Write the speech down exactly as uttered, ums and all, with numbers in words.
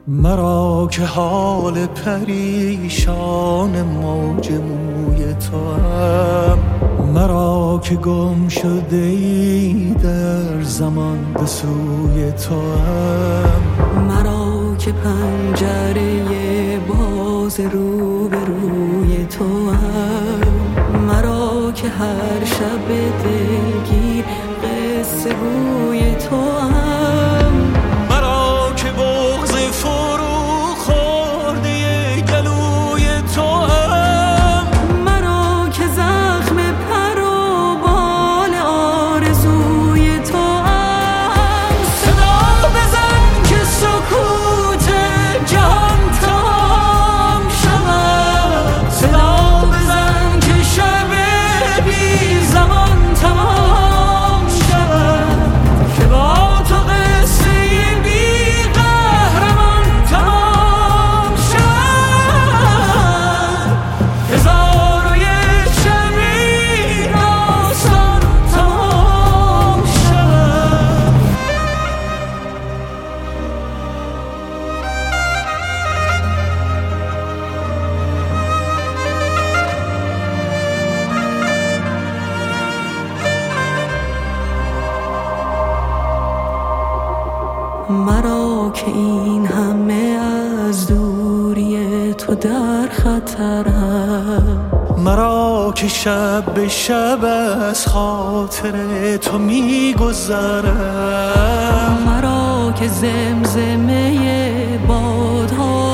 مرا که حال پریشان موج موی توام، مرا که گم شده ای در زمان به سوی توام، مرا که پنجره باز رو به روی توام، مرا که هر شب دلگیر قصه گوی توام، مرا که بغض فرو خورده گلوی توام، مرا که زخم پر و بال آرزوی توام. صدا بزن که سکوت جهان تمام شود، صدا بزن که شب بی زمان تمام شود، که با تو قصه بی قهرمان تمام شود. هزار و یک شب این داستان تمام شود. مرا که این همه از دوری تو در خطرم، مرا که شب به شب از خاطر تو میگذرم، مرا که زمزمه بادها